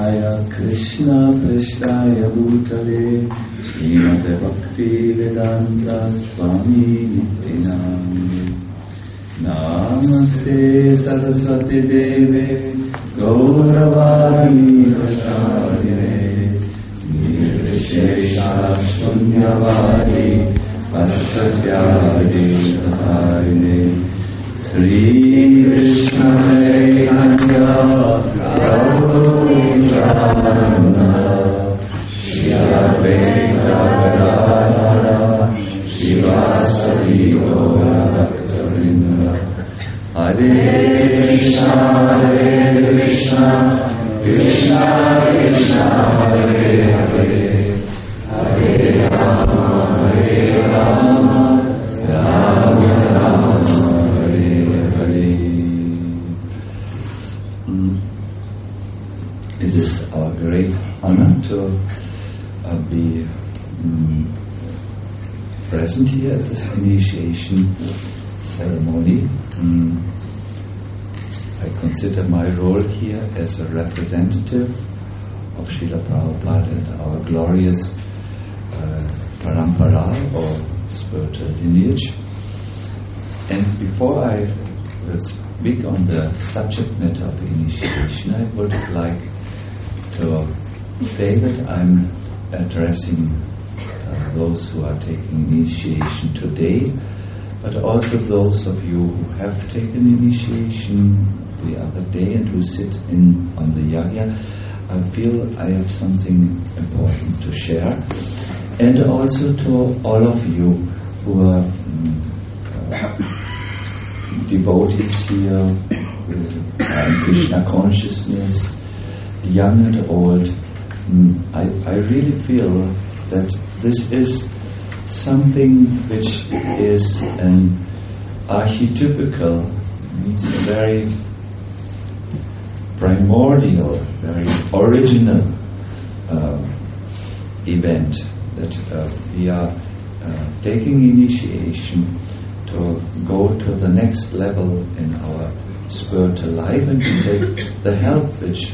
Jaya Krishna Krishnaya Bhutale Srimate Bhakti Vedanta Swami Nityanande Namaste Saraswati Deve Gauravani Pracharine Nirvishesha Shunyavadi Vasatyadi Tatharine Sri Krishna Chaitanya Prabhu Nityananda Shri Advaita Gadadhara Shivasati Gaura Bhaktavinda Hare Krishna Krishna Krishna Hare Hare Hare Rama Rama Rama Hare Hare. It is our great honor to be present here at this initiation ceremony. I consider my role here as a representative of Srila Prabhupada and our glorious parampara or spiritual lineage. And before I will speak on the subject matter of initiation, I would like to say that I'm addressing those who are taking initiation today, but also those of you who have taken initiation the other day and who sit in on the yagya. I feel I have something important to share, and also to all of you who are devotees here in Krishna consciousness, young and old. I really feel that this is something which is an archetypical, means a very primordial, very original event, that we are taking initiation to go to the next level in our spiritual life and to take the help which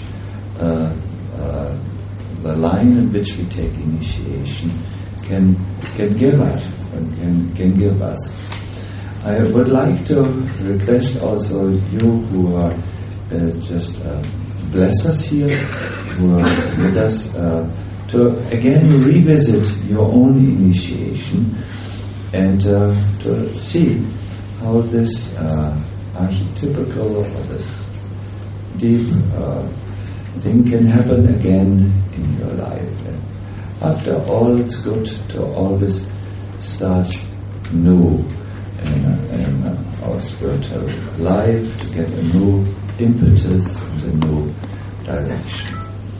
the line in which we take initiation can give us and can give us. I would like to request also you who are just bless us here, who are with us, to again revisit your own initiation and to see how this archetypical or this deep thing can happen again in your life. And after all, it's good to always start new in our spiritual life, to get a new impetus and a new direction.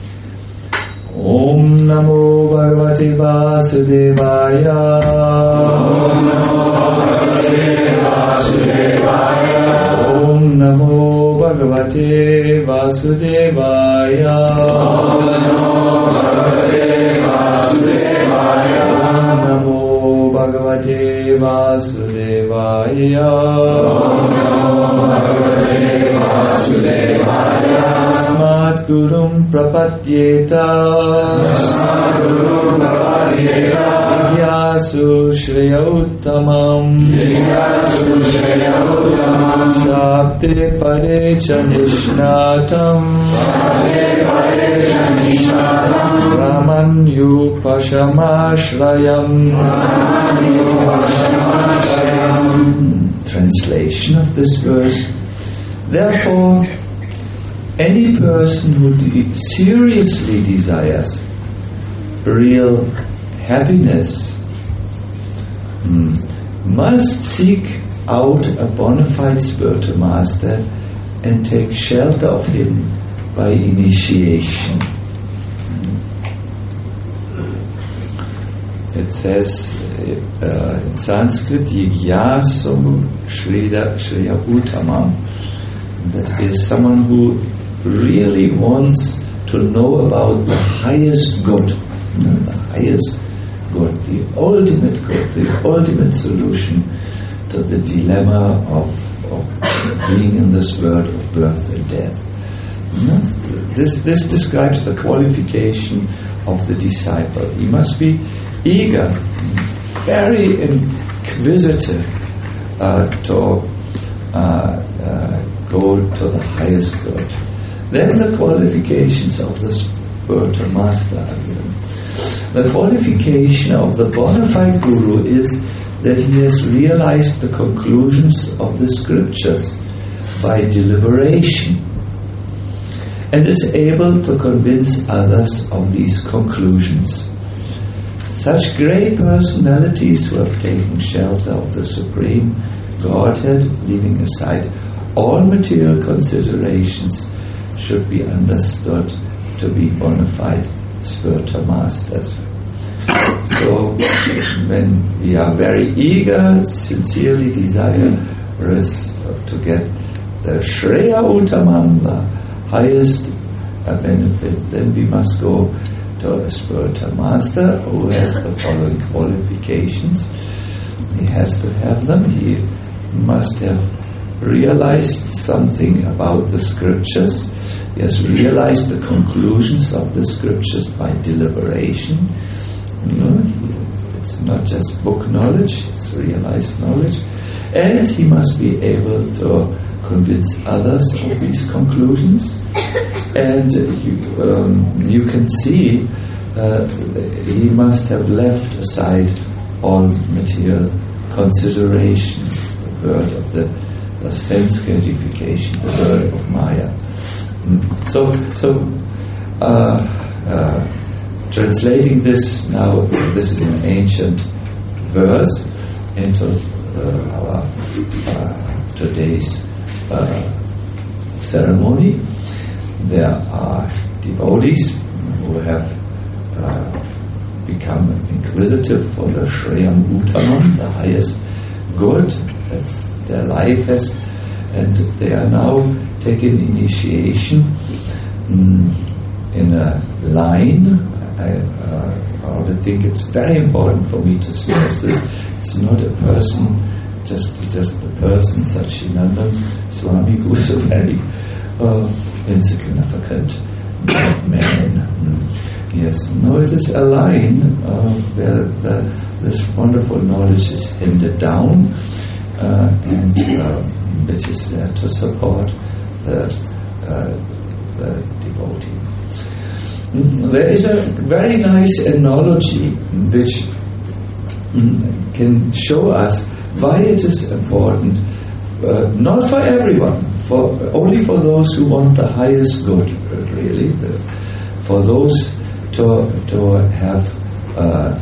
Om Namo Bhagavate Vasudevaya. Om Namo Bhagavate Vasudevaya. Om Namo Bhagavate Vasudevaya. Om Namo Bhagavate Vasudevaya. Om Namo Bhagavate Vasudevaya. Om Namo Bhagavate Vasudevaya. Tasmat Gurum Prapadyeta. Tasmat Gurum Prapadyeta. Jigyasu Shreya Uttamam. Jigyasu Shreya Uttamam. Shabde Pade Cha Nishnatam. Shabde Pade Cha Nishnatam. Raman Yupashamashrayam. Raman Yupashamashrayam. Translation of this verse. Therefore, any person who seriously desires real happiness must seek out a bona fide spiritual master and take shelter of him by initiation. It says in Sanskrit, Jigyasu Shreya Uttamam. That is someone who really wants to know about the highest good, the highest good, the ultimate good, the ultimate solution to the dilemma of being in this world of birth and death. This describes the qualification of the disciple. He must be eager, very inquisitive to go to the highest good. Then the qualifications of the spiritual master are given. The qualification of the bona fide guru is that he has realized the conclusions of the scriptures by deliberation and is able to convince others of these conclusions. Such great personalities who have taken shelter of the Supreme Godhead, leaving aside all material considerations, should be understood to be bona fide spiritual masters. So, when we are very eager, sincerely desirous to get the Shreya Uttamam, the highest benefit, then we must go to a spiritual master who has the following qualifications. He has to have them. He must have realized something about the scriptures. He has realized the conclusions of the scriptures by deliberation. It's not just book knowledge, it's realized knowledge. And he must be able to convince others of these conclusions. And you can see he must have left aside all material considerations, the word of the sense gratification, the word of Maya. So translating this now, this is an ancient verse into our today's ceremony. There are devotees who have become inquisitive for the Shreyam Uttamam, the highest good. That's their life has, and they are now taking initiation in a line. I would think it's very important for me to stress this. It's not a person, just a person, Satchidananda Swami, who is a very insignificant man. Yes, no, it is a line where this wonderful knowledge is handed down, and which is there to support the devotee. There is a very nice analogy which can show us why it is important, not for everyone, only for those who want the highest good, really, for those to have an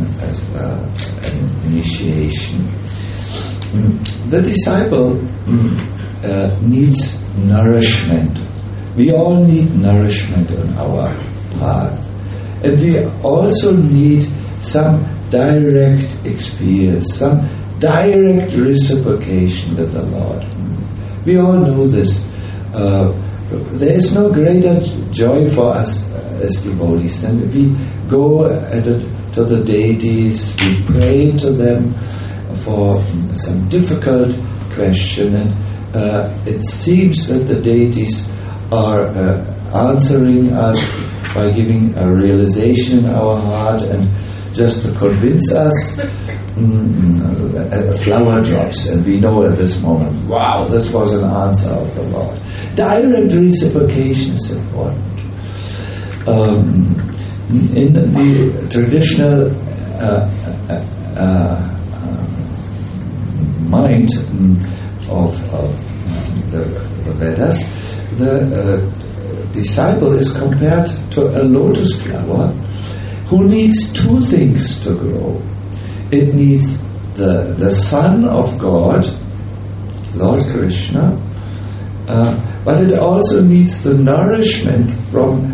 initiation. The disciple needs nourishment. We all need nourishment on our path. And we also need some direct experience, some direct reciprocation with the Lord. We all know this. There is no greater joy for us as devotees than we go to the deities, we pray to them for some difficult question, and it seems that the deities are answering us by giving a realization in our heart, and just to convince us, a flower drops, and we know at this moment, wow, this was an answer of the Lord. Direct reciprocation is important. In the traditional mind of the Vedas, the disciple is compared to a lotus flower who needs two things to grow. It needs the Son of God, Lord Krishna, but it also needs the nourishment from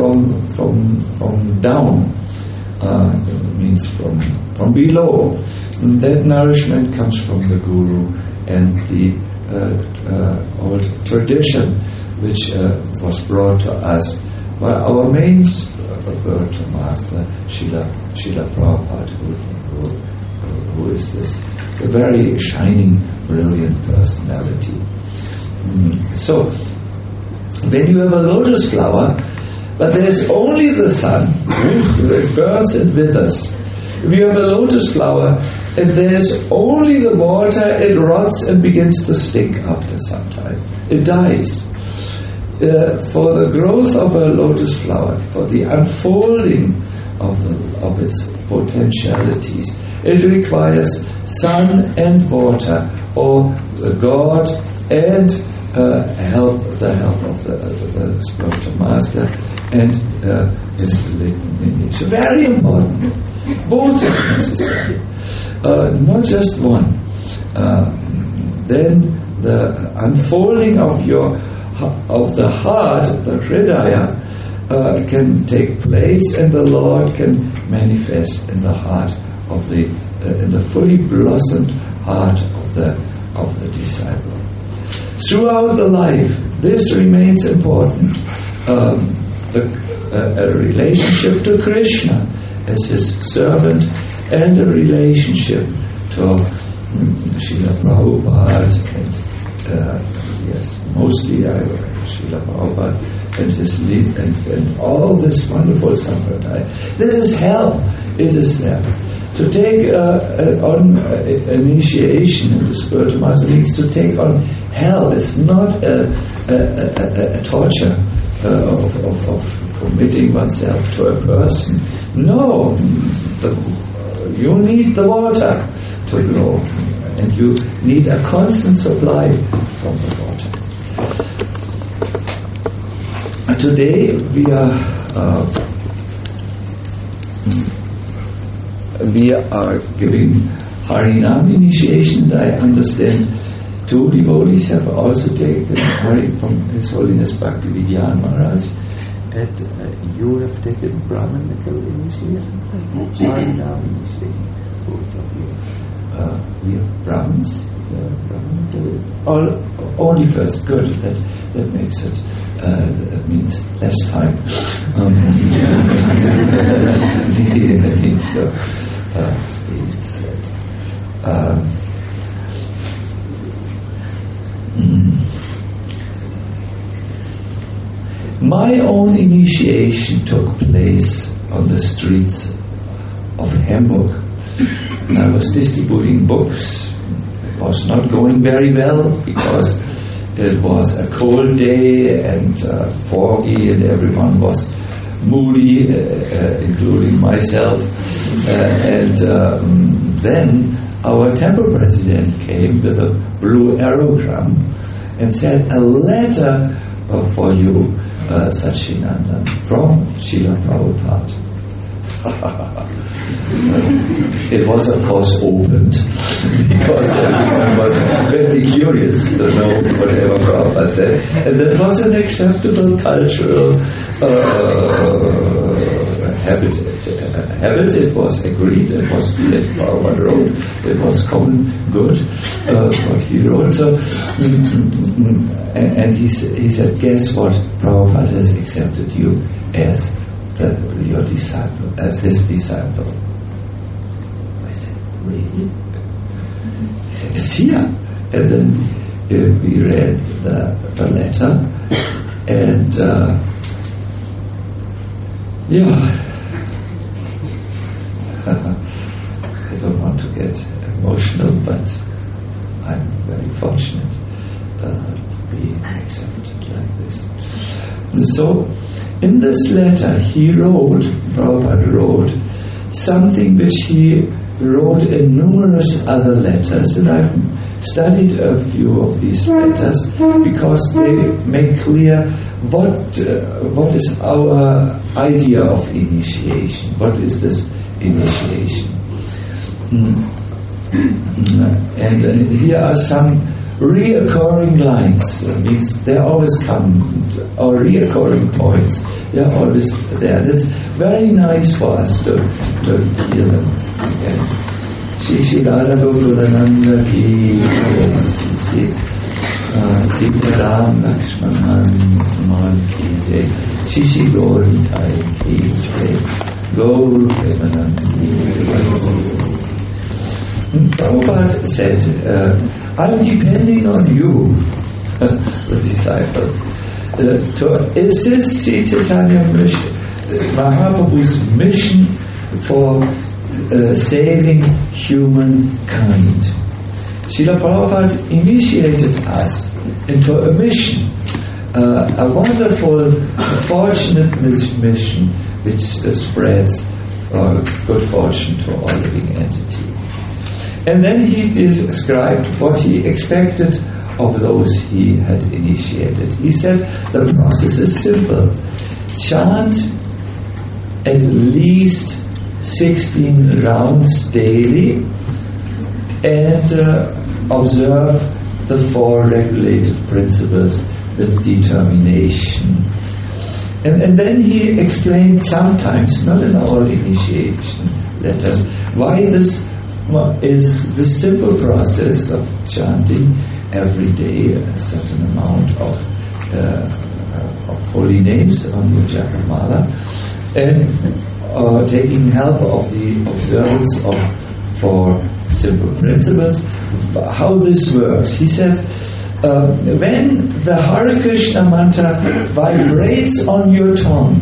down. It means from below. And that nourishment comes from the Guru and the old tradition which was brought to us by our main spiritual master, Srila Prabhupada, who is this a very shining, brilliant personality. So, when you have a lotus flower, but there's only the sun, it burns and withers. If you have a lotus flower and there's only the water, it rots and begins to stink after some time. It dies. For the growth of a lotus flower, for the unfolding of its potentialities, it requires sun and water, or God and the help of the spiritual master and his lineage. Very important. Both is necessary, not just one. Then the unfolding of the heart, the Hridaya, can take place, and the Lord can manifest in the heart of in the fully blossomed heart of the disciple. Throughout the life, this remains important. A relationship to Krishna as his servant, and a relationship to Srila Prabhupada, and mostly Srila Prabhupada and his lead, and all this wonderful sampradaya. This is help. It is there. To take on initiation in the spiritual master means to take on help. It's not a torture of committing oneself to a person. No, you need the water to grow, and you need a constant supply from the water. Today we are giving Harinam initiation, and I understand 2 devotees have also taken Hari from His Holiness Bhaktivedanta Maharaj, and you have taken Brahmanical initiation, Harinam initiation, both of you. We are Brahmins, only first. Good, that makes it. That means less time. That means my own initiation took place on the streets of Hamburg. I was distributing books. It was not going very well because it was a cold day and foggy, and everyone was moody, including myself. Then our temple president came with a blue aerogram and said, "A letter for you, Satchidananda, from Srila Prabhupada." It was, of course, opened because everyone was very curious to know whatever Prabhupada said, and that was an acceptable cultural habit. It was agreed. It was, as Prabhupada wrote, it was common good what he wrote. So, and he said, "Guess what? Prabhupada has accepted you as your disciple, as his disciple." I said, "Really?" He said, "It's here." And then we read the letter, and I don't want to get emotional, but I'm very fortunate to be accepted like this. So, in this letter, Prabhupada wrote something which he wrote in numerous other letters, and I've studied a few of these letters because they make clear what is our idea of initiation. What is this initiation? And here are some reoccurring lines. Means they always come, or reoccurring points. They are always there. And it's very nice for us to hear them again. Shri Radha Gokulananda ki Sitaram Lakshmanan ki jai, Shri Gauritai ki jai, Gaur Premanandi. Prabhupada said, "I'm depending on you," the disciples, to assist Sri Chaitanya Mahaprabhu's mission for saving humankind. Srila Prabhupada initiated us into a mission, a wonderful, fortunate mission which spreads good fortune to all living entities. And then he described what he expected of those he had initiated. He said the process is simple. Chant at least 16 rounds daily and observe the 4 regulative principles with determination. And then he explained sometimes, not in all initiation letters, why this is the simple process of chanting every day a certain amount of holy names on your Japamala, and taking help of the observance of 4 simple principles. How this works, he said, when the Hare Krishna mantra vibrates on your tongue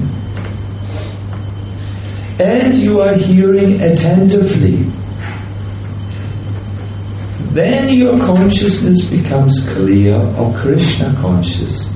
and you are hearing attentively, then your consciousness becomes clear or Krishna conscious.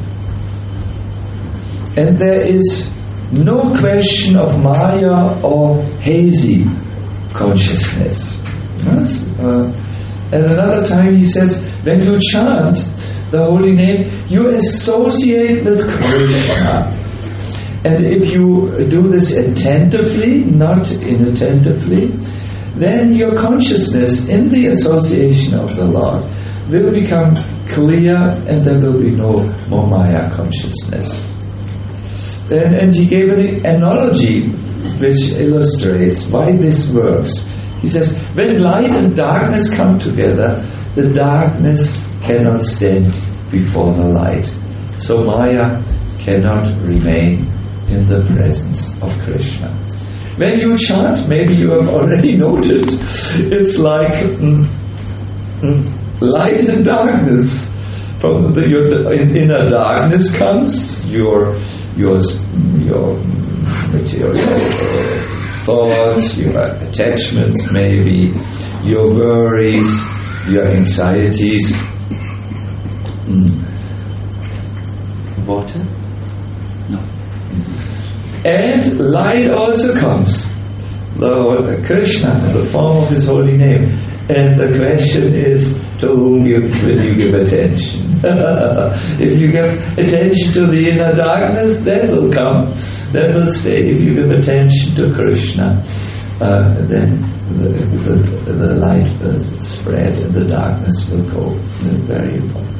And there is no question of Maya or hazy consciousness. Yes? And another time he says, when you chant the holy name, you associate with Krishna. And if you do this attentively, not inattentively, then your consciousness in the association of the Lord will become clear, and there will be no more Maya consciousness. And he gave an analogy which illustrates why this works. He says, when light and darkness come together, the darkness cannot stand before the light. So Maya cannot remain in the presence of Krishna. When you chant, maybe you have already noted, it's like light and darkness. From your inner darkness comes your material thoughts, your attachments, maybe your worries, your anxieties. Water? No. And light also comes. Lord Krishna, in the form of His holy name. And the question is, to whom will you give attention? If you give attention to the inner darkness, that will come, that will stay. If you give attention to Krishna, then the light will spread and the darkness will go. Very important.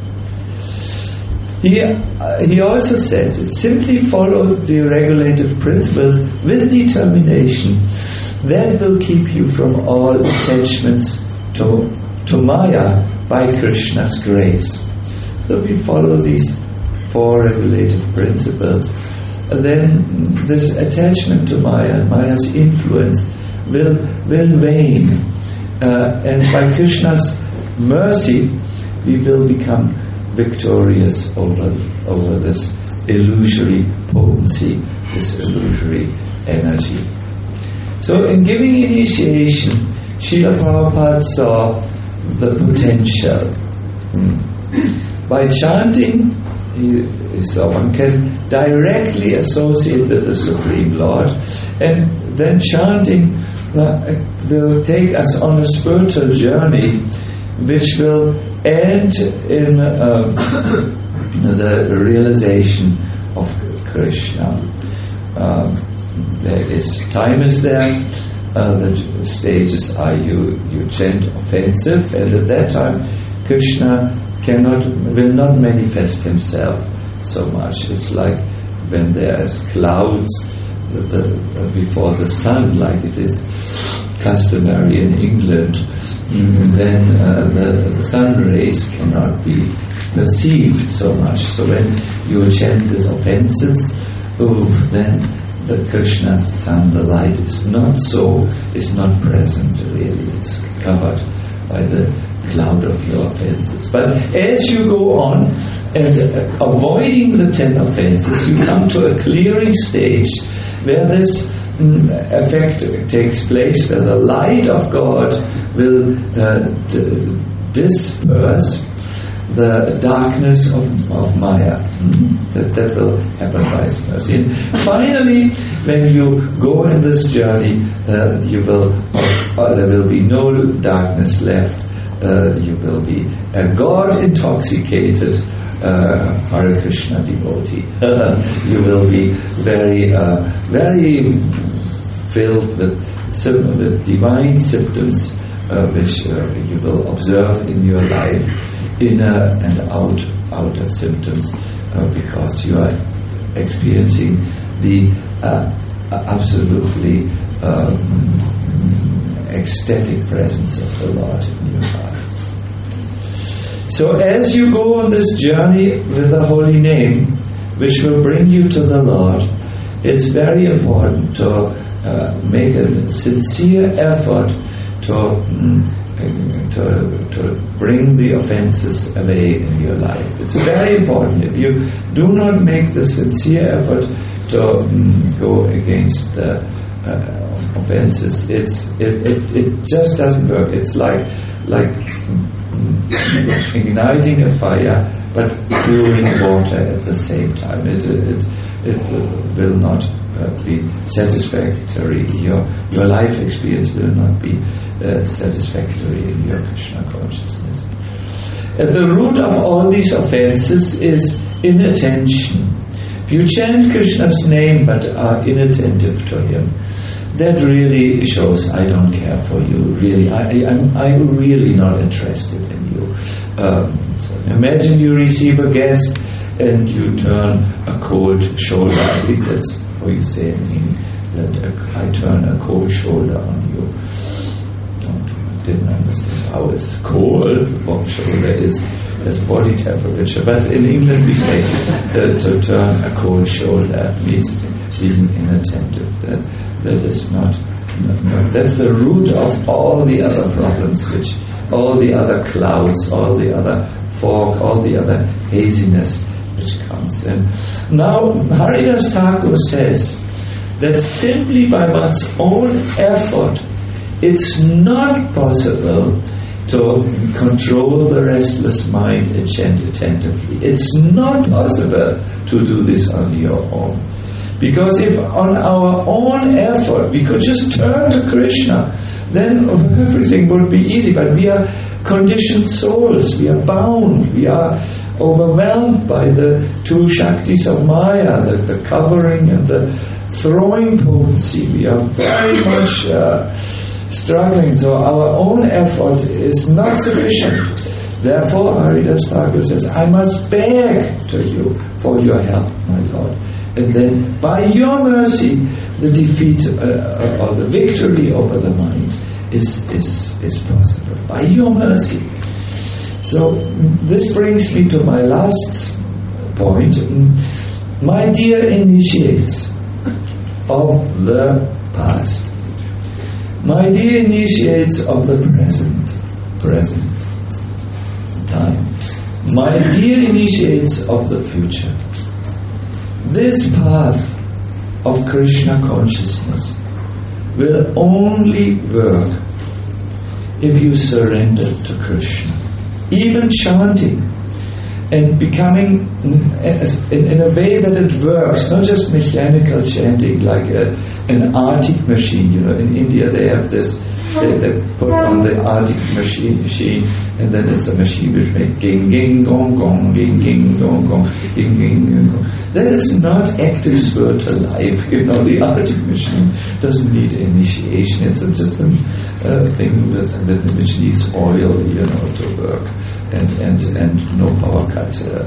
He also said, simply follow the regulative principles with determination. That will keep you from all attachments to Maya by Krishna's grace. So we follow these 4 regulative principles, then this attachment to Maya, Maya's influence will wane, and by Krishna's mercy we will become victorious over this illusory potency, this illusory energy. So in giving initiation, Srila Prabhupada saw the potential. By chanting, one can directly associate with the Supreme Lord, and then chanting will take us on a spiritual journey which will end in the realization of Krishna. Time is there. The stages are you chant offensive, and at that time Krishna will not manifest himself so much. It's like when there is clouds before the sun, like it is customary in England, then the sun rays cannot be perceived so much. So when you chant with offenses, then the Krishna sun, the light is not present really. It's covered by the cloud of your offenses. But as you go on and avoiding the 10 offenses, you come to a clearing stage where this effect takes place, where the light of God will disperse the darkness of Maya. That will happen by His mercy. And finally, when you go in this journey, there will be no darkness left. You will be a God-intoxicated Hare Krishna devotee. You will be very filled with divine symptoms which you will observe in your life, inner and outer symptoms, because you are experiencing the absolutely ecstatic presence of the Lord in your heart. So as you go on this journey with the holy name, which will bring you to the Lord, it's very important to make a sincere effort to bring the offenses away in your life. It's very important. If you do not make the sincere effort to go against the offenses, it just doesn't work. It's like igniting a fire but pouring water at the same time. It will not be satisfactory. Your life experience will not be satisfactory in your Krishna consciousness. At the root of all these offenses is inattention. If you chant Krishna's name but are inattentive to Him, that really shows I don't care for you. Really, I'm really not interested in you. So imagine you receive a guest and you turn a cold shoulder. I think that's how you say it in English, that I turn a cold shoulder on you. Didn't understand how it's cold. Warm shoulder is body temperature, but in England we say to turn a cold shoulder means being inattentive. That is not. That's the root of all the other problems, all the other clouds, all the other fog, all the other haziness which comes in. Now Haridas Thakur says that simply by one's own effort, it's not possible to control the restless mind and chant attentively. It's not possible to do this on your own. Because if on our own effort we could just turn to Krishna, then everything would be easy. But we are conditioned souls, we are bound, we are overwhelmed by the two Shaktis of Maya, the covering and the throwing potency. We are very much struggling, so our own effort is not sufficient. Therefore, Haridas Thakur says, I must beg to you for your help, my Lord. And then, by your mercy, the defeat or the victory over the mind is possible. By your mercy. So, this brings me to my last point. My dear initiates of the past, my dear initiates of the present time, my dear initiates of the future, this path of Krishna consciousness will only work if you surrender to Krishna. Even chanting and becoming in a way that it works, not just mechanical chanting like an Arctic machine. In India they have this, they put on the Arctic machine, and then it's a machine which makes ging ging gong gong, ging ging gong gong, ging ging gong. That is not active spiritual life. The Arctic machine doesn't need initiation. It's just a thing which needs oil, to work, and no power cut,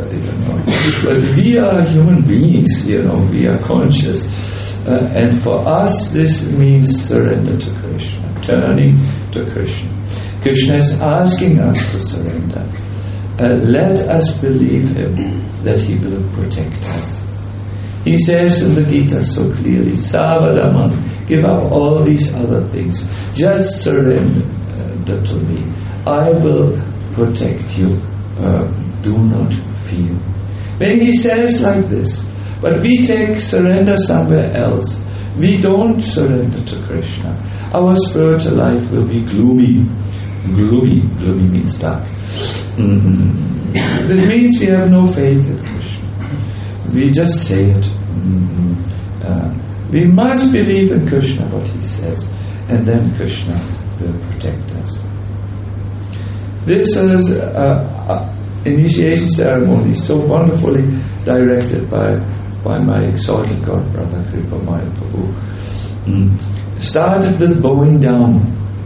But we are human beings, we are conscious. And for us, this means surrender to Krishna, turning to Krishna. Krishna is asking us to surrender. Let us believe Him that He will protect us. He says in the Gita so clearly, Savadaman, give up all these other things. Just surrender to me. I will protect you. Do not fear. When he says like this, but we take surrender somewhere else, we don't surrender to Krishna, our spiritual life will be gloomy. Gloomy means dark. That means we have no faith in Krishna. We just say it. We must believe in Krishna, what he says, and then Krishna will protect us. This is initiation ceremony so wonderfully directed by my exalted God, Brother Kripamaya Prabhu. Started with bowing down.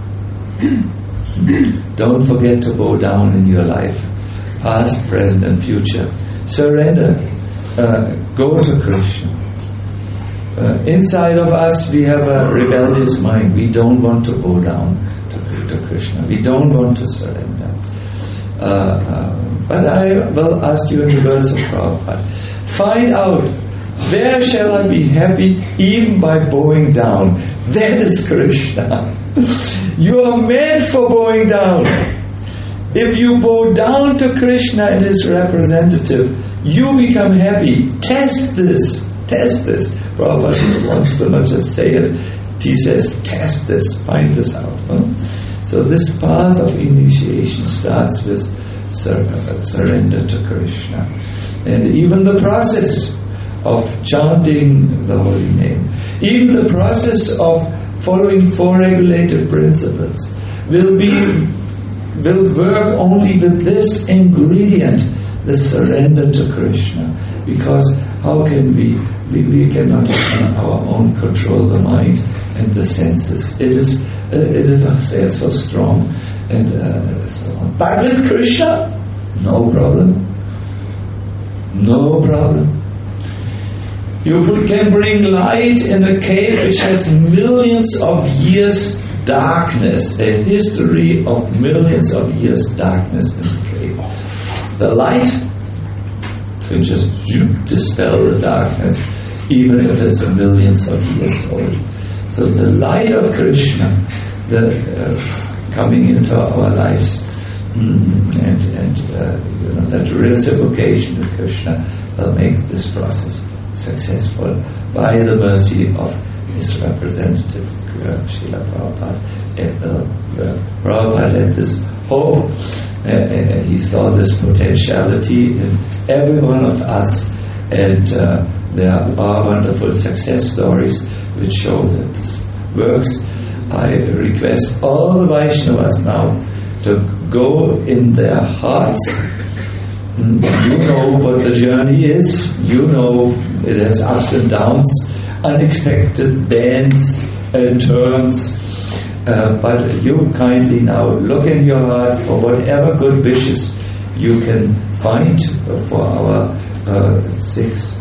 Don't forget to bow down in your life, past, present and future. Surrender. Go to Krishna. Inside of us we have a rebellious mind. We don't want to bow down to Krishna. We don't want to surrender. But I will ask you in the words of Prabhupada, find out, where shall I be happy even by bowing down? That is Krishna. You are meant for bowing down. If you bow down to Krishna and his representative, you become happy. Test this. Prabhupada wants to not just say it. He says, test this, find this out. So this path of initiation starts with surrender to Krishna. And even the process of chanting the holy name, even the process of following four regulative principles will work only with this ingredient, the surrender to Krishna. Because how can we cannot on our own control the mind and the senses. It is so strong and so on. But with Krishna, no problem. You can bring light in a cave which has millions of years darkness, a history of millions of years darkness in the cave. The light can just dispel the darkness, even if it's millions of years old. So the light of Krishna, coming into our lives, that reciprocation of Krishna will make this process successful by the mercy of his representative, Srila Prabhupada. Prabhupada had this hope, he saw this potentiality in every one of us, and there are wonderful success stories which show that this works. I request all the Vaishnavas now to go in their hearts. You know what the journey is. You know it has ups and downs, unexpected bends and turns. But you kindly now look in your heart for whatever good wishes you can find for our 6,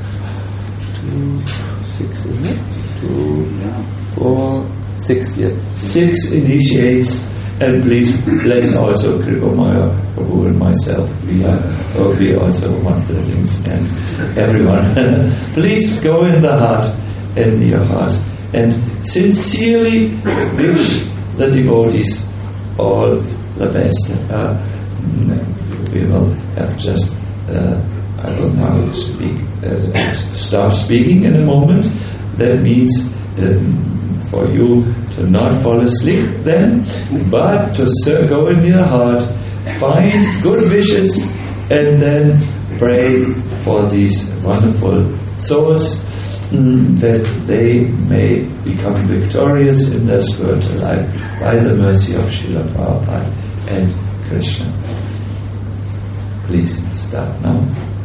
isn't it? 2, 4, 6 years. 6 initiates, and please bless also Kripamaya Prabhu and myself. We also want blessings, and everyone. Please go in the heart, in your heart, and sincerely wish the devotees all the best. We will have just, I will now stop speaking in a moment. That means for you to not fall asleep then, but to go in your heart, find good wishes, and then pray for these wonderful souls, that they may become victorious in their spiritual life by the mercy of Srila Prabhupada and Krishna. Please start now.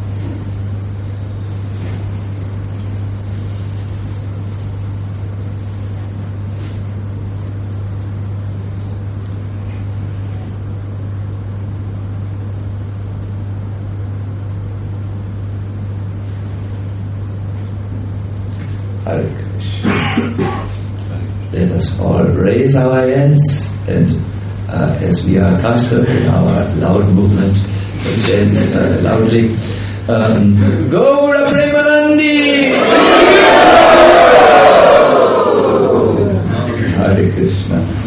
Hare Krishna. Let us all raise our hands, and as we are accustomed in our loud movement, chant loudly, Gaura Premanandi! Hare Krishna.